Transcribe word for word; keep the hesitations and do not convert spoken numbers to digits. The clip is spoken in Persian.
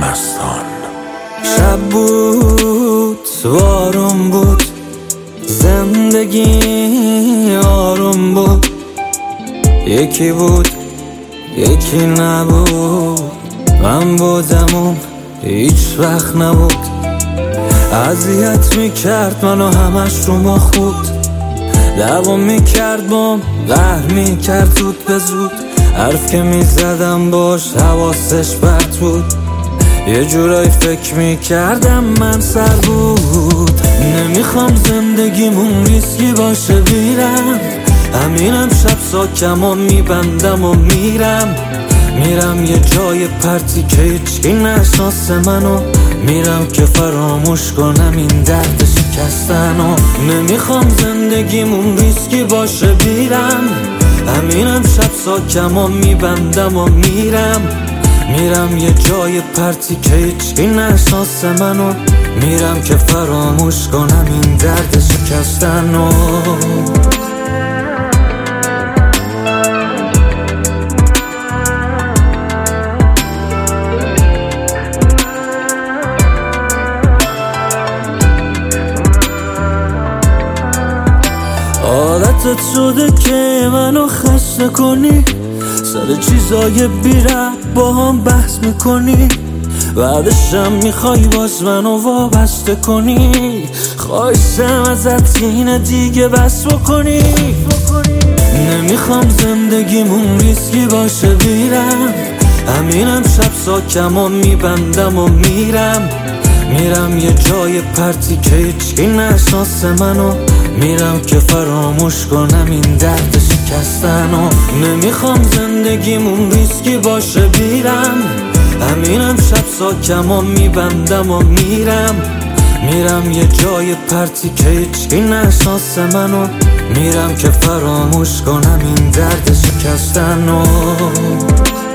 مستان. شب بود بارون بود، زندگی آروم بود، یکی بود یکی نبود، من بودم اون هیچ وقت نبود. اذیت میکرد منو همش رو ما خود، دوام میکرد بام قهر میکرد زود به زود. حرف که میزدم باش حواسش پرت بود، یه جورایی فکر میکردم من سر بود. نمیخوام زندگیمون ریسکی باشه بیرم، همینم شب ساکم و میبندم و میرم. میرم یه جای پرتی که هیچکی نشناسه منو، میرم که فراموش کنم این درد شکستنو. نمیخوام زندگیمون ریسکی باشه بیرم، همینم شب ساکم و میبندم و میرم. میرم یه جای پرتی که هیچکی نشناسه منو، میرم که فراموش کنم این درد شکستنو. عادتت شده که منو خسته کنی، سر چیزای بی ربط با هم بحث میکنی، بعدشم میخوای باز منو وابسته کنی. خواهشم ازت اینه دیگه بس بکنی. نمیخوام زندگیمون ریسکی باشه بیرم، همینم شب ساکم و میبندم و میرم. میرم یه جای پرتی که هیچکی نشناسه منو، میرم که فراموش کنم این درد شکستنو. نمیخوام زندگیمون ریسکی باشه بیرم، همینم شب ساکم و میبندم و میرم. میرم یه جای پرتی که هیچکی نشناسه منو، میرم که فراموش کنم این درد شکستنو.